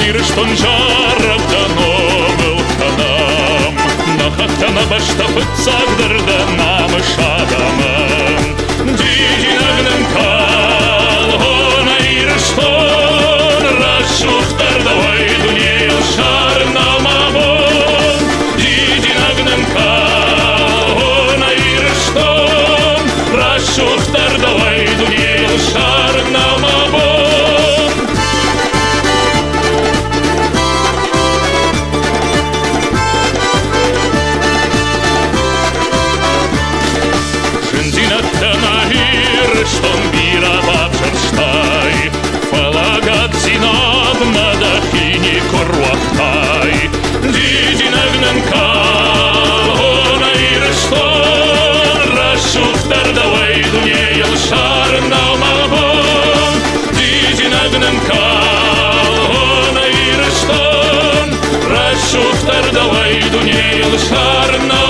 ирштон жаров даномыл канам. Нахахтана баштапыт сагдырда намы шадамын. Дидинагнын калгона ирштон расшухтар давай дунейл шарнамамон. Дидинагнын калгона ирштон расшухтар давай дунейл шарнамамон. Штон бира бабшерштай, фалагат зинат мадахини корвахтай. Дидинагнен калгона ирштон расшухтар давай дунейл шарнамамон. Дидинагнен калгона ирштон расшухтар давай дунейл шарнамамон.